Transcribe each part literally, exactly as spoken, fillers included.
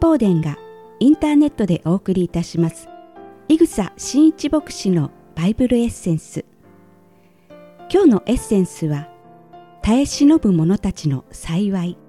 法殿がインターネットでお送りいたします伊草真一牧師のバイブルエッセンス。今日のエッセンスは耐え忍ぶ者たちの幸い。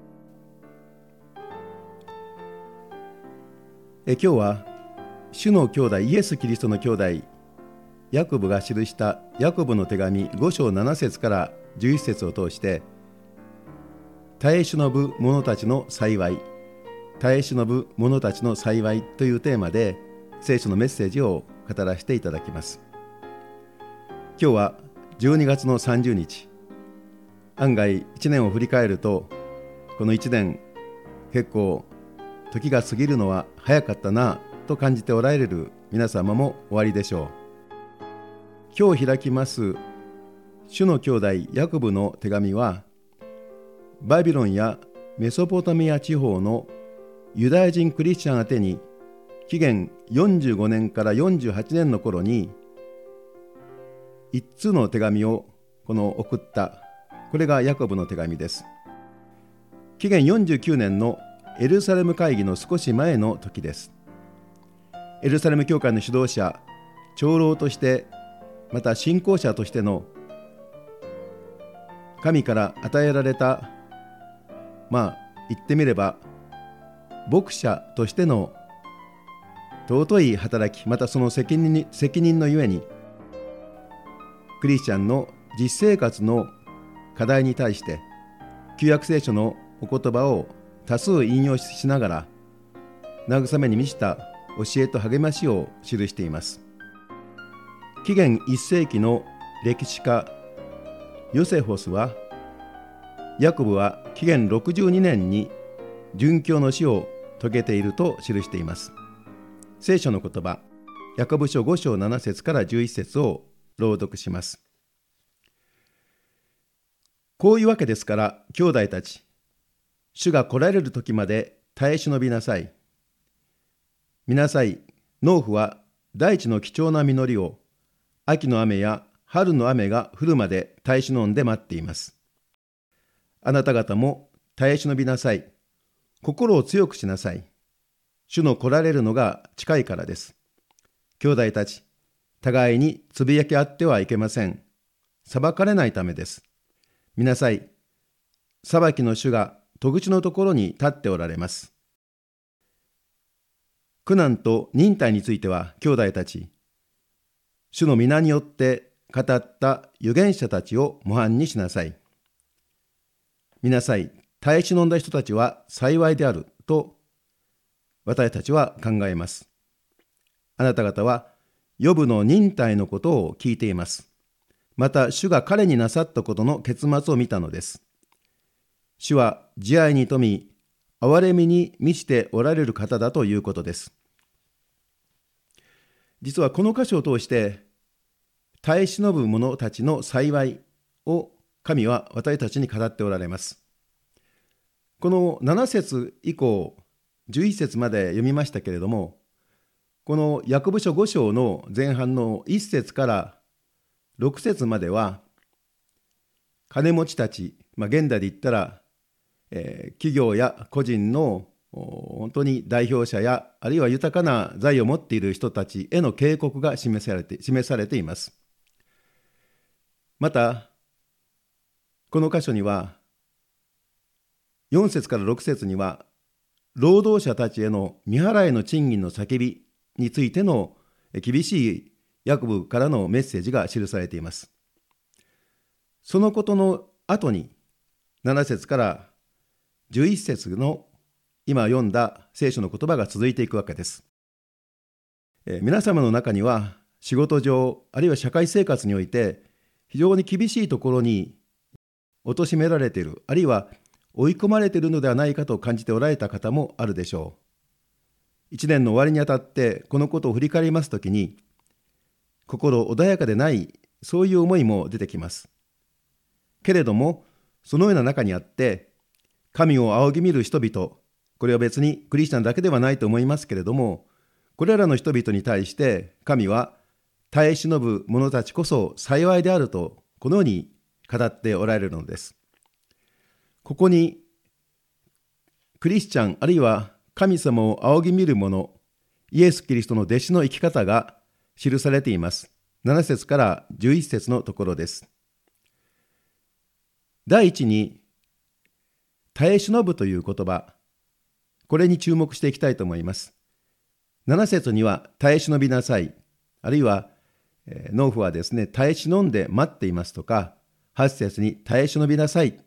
え今日は主の兄弟イエス・キリストの兄弟ヤコブが記したヤコブの手紙ご章なな節からじゅういち節を通して耐え忍ぶ者たちの幸い、耐え忍ぶ者たちの幸いというテーマで聖書のメッセージを語らせていただきます。今日はじゅうにがつのさんじゅうにち、案外いちねんを振り返るとこのいちねん結構時が過ぎるのは早かったなと感じておられる皆様もおありでしょう。今日開きます主の兄弟ヤコブの手紙はバビロンやメソポタミア地方のユダヤ人クリスチャン宛てに紀元よんじゅうごねんからよんじゅうはちねんの頃に一通の手紙をこの送った、これがヤコブの手紙です。紀元よんじゅうきゅうねんのエルサレム会議の少し前の時です。エルサレム教会の指導者、長老としてまた信仰者としての神から与えられた、まあ言ってみれば牧者としての尊い働き、またその責任に責任のゆえにクリスチャンの実生活の課題に対して旧約聖書のお言葉を多数引用しながら慰めに満ちた教えと励ましを記しています。紀元いっ世紀の歴史家ヨセフォスはヤコブは紀元ろくじゅうにねんに殉教の死を遂げていると記しています。聖書の言葉ヤコブ書ご章なな節からじゅういち節を朗読します。こういうわけですから兄弟たち、主が来られる時まで耐え忍びなさい。見なさい、農夫は大地の貴重な実りを秋の雨や春の雨が降るまで耐え忍んで待っています。あなた方も耐え忍びなさい。心を強くしなさい。主の来られるのが近いからです。兄弟たち、互いにつぶやき合ってはいけません。裁かれないためです。見なさい。裁きの主が戸口のところに立っておられます。苦難と忍耐については兄弟たち、主の皆によって語った預言者たちを模範にしなさい。見なさい。耐え忍んだ人たちは幸いであると私たちは考えます。あなた方はヨブの忍耐のことを聞いています。また主が彼になさったことの結末を見たのです。主は慈愛に富み、憐れみに満ちておられる方だということです。実はこの箇所を通して耐え忍ぶ者たちの幸いを神は私たちに語っておられます。このなな節以降じゅういち節まで読みましたけれども、このヤコブ書ご章の前半のいち節からろく節までは金持ちたち、まあ、現代で言ったら、えー、企業や個人の本当に代表者やあるいは豊かな財を持っている人たちへの警告が示されて、示されています。またこの箇所にはよん節からろく節には労働者たちへの未払いの賃金の叫びについての厳しいヤコブからのメッセージが記されています。そのことの後になな節からじゅういち節の今読んだ聖書の言葉が続いていくわけです。え皆様の中には仕事上あるいは社会生活において非常に厳しいところに貶められている、あるいは追い込まれているのではないかと感じておられた方もあるでしょう。一年の終わりにあたってこのことを振り返りますときに心穏やかでない、そういう思いも出てきます。けれどもそのような中にあって神を仰ぎ見る人々、これは別にクリスチャンだけではないと思いますけれども、これらの人々に対して神は耐え忍ぶ者たちこそ幸いであるとこのように語っておられるのです。ここにクリスチャンあるいは神様を仰ぎ見る者、イエス・キリストの弟子の生き方が記されています。なな節からじゅういち節のところです。第一に、耐え忍ぶという言葉、これに注目していきたいと思います。なな節には耐え忍びなさい、あるいは、えー、農夫はですね、耐え忍んで待っていますとか、はち節に耐え忍びなさい、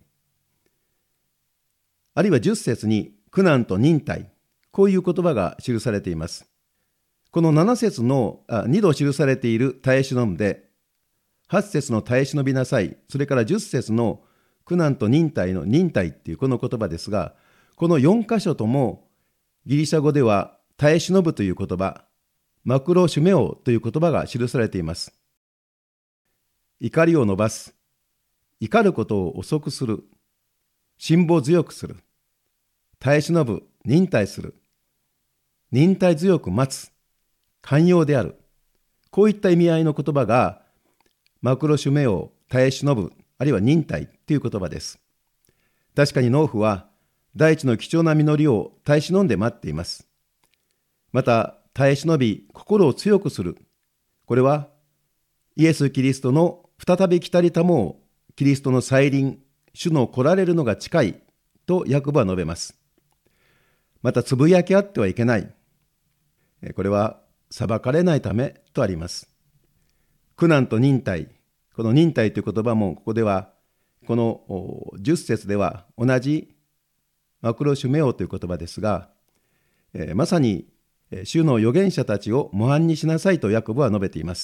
あるいはじゅっ節に苦難と忍耐、こういう言葉が記されています。このなな節のあにど記されている耐え忍んで、はち節の耐え忍びなさい、それからじゅっ節の苦難と忍耐の忍耐っていうこの言葉ですが、このよん箇所ともギリシャ語では耐え忍ぶという言葉、マクロシュメオという言葉が記されています。怒りを伸ばす、怒ることを遅くする、辛抱強くする、耐え忍ぶ、忍耐する、忍耐強く待つ、寛容である、こういった意味合いの言葉がマクロシュメオ、耐え忍ぶ、あるいは忍耐という言葉です。確かに農夫は大地の貴重な実りを耐え忍んで待っています。また耐え忍び心を強くする、これはイエス・キリストの再び来たりたもう、キリストの再臨、主の来られるのが近いとヤコブは述べます。またつぶやきあってはいけない、これは裁かれないためとあります。苦難と忍耐、この忍耐という言葉もここではこのじゅっ節では同じマクロシュメオという言葉ですが、えー、まさに主の預言者たちを模範にしなさいとヤコブは述べています。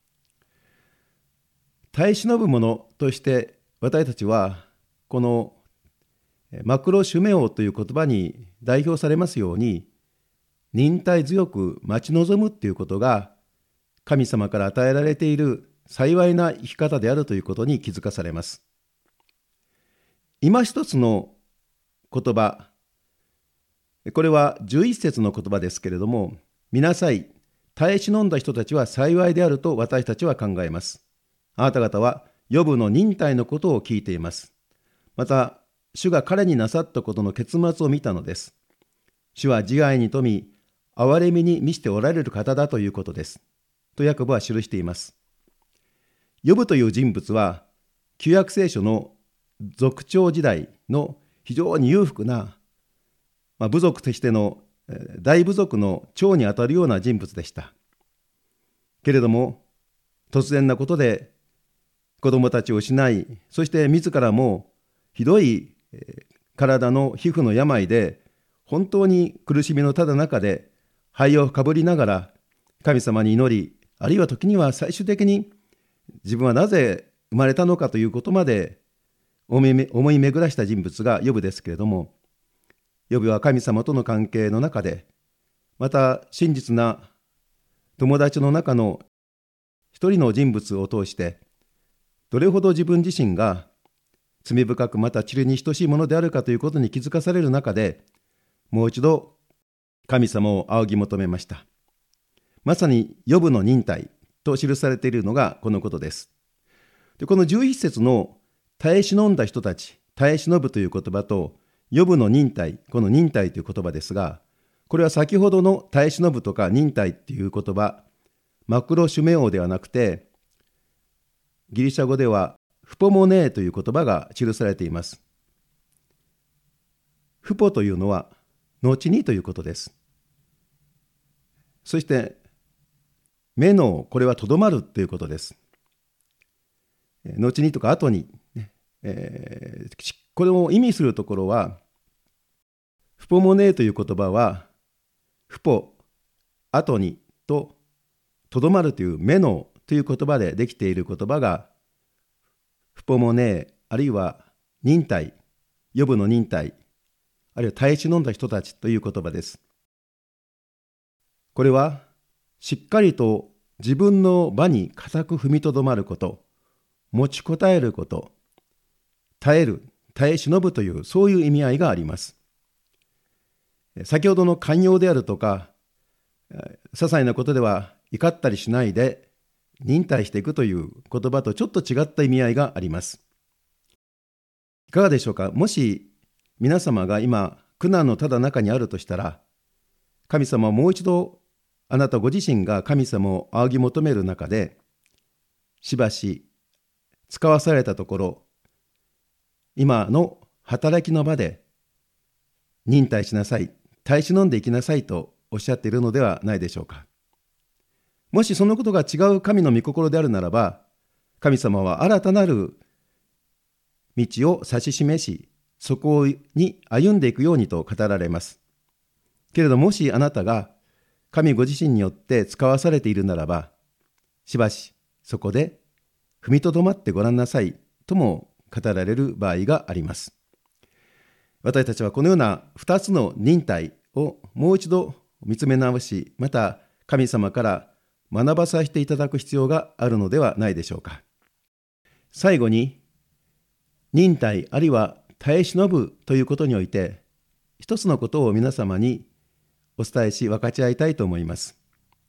耐え忍ぶ者として私たちはこのマクロシュメオという言葉に代表されますように、忍耐強く待ち望むということが神様から与えられている幸いな生き方であるということに気づかされます。今一つの言葉、これはじゅういち節の言葉ですけれども、見なさい、耐え忍んだ人たちは幸いであると私たちは考えます。あなた方はヨブの忍耐のことを聞いています。また主が彼になさったことの結末を見たのです。主は自愛に富み、憐れみに満ちておられる方だということです。とヤコブは記しています。ヨブという人物は、旧約聖書の族長時代の非常に裕福な、まあ、部族としての大部族の長にあたるような人物でした。けれども、突然なことで子供たちを失い、そして自らもひどい体の皮膚の病で、本当に苦しみのただ中で灰をかぶりながら神様に祈り、あるいは時には最終的に自分はなぜ生まれたのかということまで思い巡らした人物がヨブですけれども、ヨブは神様との関係の中で、また真実な友達の中の一人の人物を通して、どれほど自分自身が罪深くまた塵に等しいものであるかということに気づかされる中で、もう一度神様を仰ぎ求めました。まさにヨブの忍耐と記されているのがこのことです。で、このじゅういち節の耐え忍んだ人たち、耐え忍ぶという言葉とヨブの忍耐、この忍耐という言葉ですが、これは先ほどの耐え忍ぶとか忍耐という言葉、マクロシュメオではなくて、ギリシャ語ではフポモネーという言葉が記されています。フポというのは後にということです。そしてメノ、これはとどまるということです。後にとか後に、えー、これを意味するところは、フポモネーという言葉はフポ、後にととどまるというメノという言葉でできている言葉がフポモネー、あるいは忍耐、ヨブの忍耐、あるいは耐え忍んだ人たちという言葉です。これはしっかりと自分の場に固く踏みとどまること、持ちこたえること、耐える、耐え忍ぶという、そういう意味合いがあります。先ほどの寛容であるとか、些細なことでは怒ったりしないで忍耐していくという言葉とちょっと違った意味合いがあります。いかがでしょうか。もし皆様が今苦難のただ中にあるとしたら、神様はもう一度あなたご自身が神様を仰ぎ求める中で、しばし使わされたところ、今の働きの場で忍耐しなさい、耐え忍んでいきなさいとおっしゃっているのではないでしょうか。もしそのことが違う神の御心であるならば、神様は新たなる道を指し示し、そこに歩んでいくようにと語られます。けれどもしあなたが神ご自身によって使わされているならば、しばしそこで踏みとどまってごらんなさいとも語られる場合があります。私たちはこのような二つの忍耐をもう一度見つめ直し、また神様から学ばさせていただく必要があるのではないでしょうか。最後に、忍耐あるいは耐え忍ぶということにおいて、一つのことを皆様にお伝えし分かち合いたいと思います。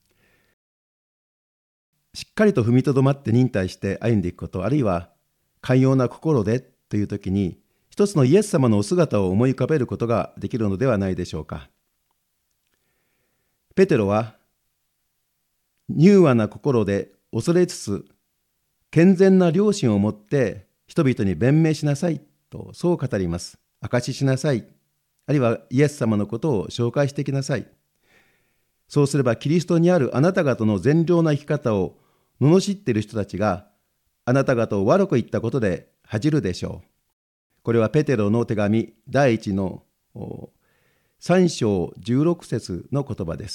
しっかりと踏みとどまって忍耐して歩んでいくこと、あるいは寛容な心でというときに、一つのイエス様のお姿を思い浮かべることができるのではないでしょうか。ペテロは、柔和な心で恐れつつ、健全な良心を持って人々に弁明しなさいと、そう語ります。証ししなさい。あるいはイエス様のことを紹介してきなさい。そうすればキリストにあるあなた方の善良な生き方を罵っている人たちがあなた方を悪く言ったことで恥じるでしょう。これはペテロの手紙第一のさん章じゅうろく節の言葉です。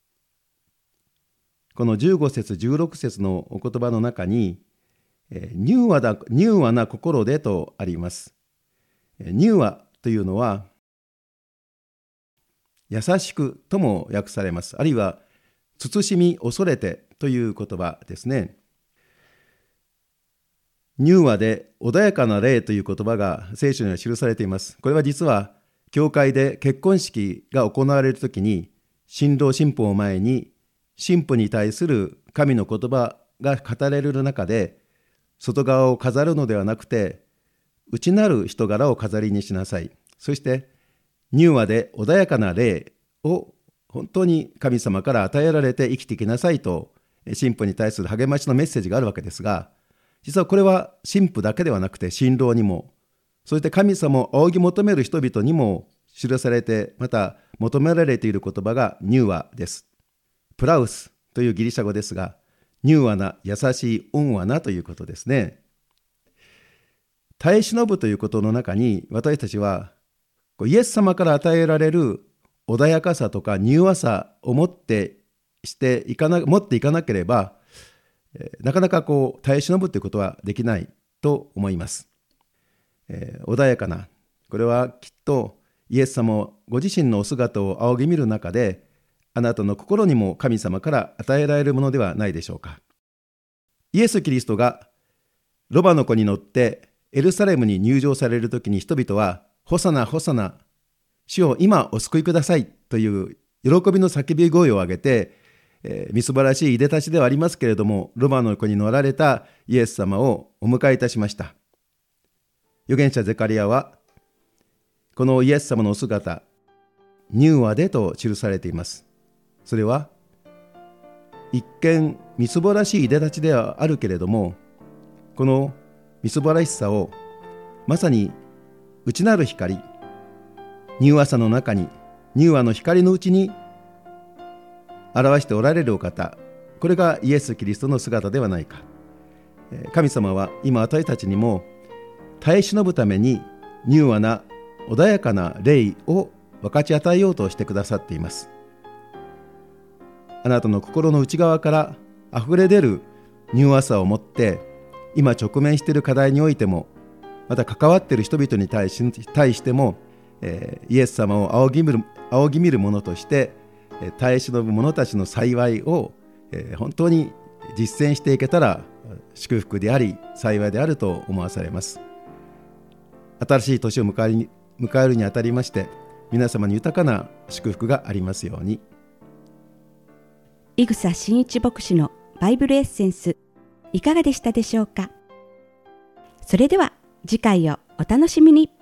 このじゅうご節じゅうろく節のお言葉の中に柔和だ、柔和な心でとあります。柔和というのは優しくとも訳されます。あるいは慎み恐れてという言葉ですね。柔和で穏やかな霊という言葉が聖書には記されています。これは実は教会で結婚式が行われるときに、新郎新婦を前に新婦に対する神の言葉が語られる中で、外側を飾るのではなくて内なる人柄を飾りにしなさい。そして柔和で穏やかな霊を本当に神様から与えられて生きていきなさいと、新婦に対する励ましのメッセージがあるわけですが、実はこれは新婦だけではなくて新郎にも、そして神様を仰ぎ求める人々にも記されて、また求められている言葉が柔和です。プラウスというギリシャ語ですが、柔和な、優しい、温和なということですね。耐え忍ぶということの中に、私たちはイエス様から与えられる穏やかさとか柔和さを持ってしていかな、持っていかなければ、なかなかこう耐え忍ぶということはできないと思います。えー、穏やかな、これはきっとイエス様ご自身のお姿を仰ぎ見る中で、あなたの心にも神様から与えられるものではないでしょうか。イエス・キリストがロバの子に乗ってエルサレムに入場されるときに、人々はホサナホサナ、主を今お救いくださいという喜びの叫び声を上げて、えー、みすぼらしいいでたちではありますけれども、ロバの子に乗られたイエス様をお迎えいたしました。預言者ゼカリアはこのイエス様のお姿、柔和でと記されています。それは一見みすぼらしいいでたちではあるけれども、このみすぼらしさをまさに内なる光、柔和さの中に、柔和の光のうちに表しておられるお方、これがイエス・キリストの姿ではないか。神様は今私たちにも耐え忍ぶために柔和な穏やかな霊を分かち与えようとしてくださっています。あなたの心の内側からあふれ出る柔和さを持って、今直面している課題においても、また関わっている人々に対し、対しても、えー、イエス様を仰ぎ見る、仰ぎ見る者として、えー、耐え忍ぶ者たちの幸いを、えー、本当に実践していけたら祝福であり幸いであると思わされます。新しい年を迎えるに、迎えるにあたりまして、皆様に豊かな祝福がありますように。 伊草真一牧師のバイブルエッセンス、いかがでしたでしょうか。それでは次回をお楽しみに。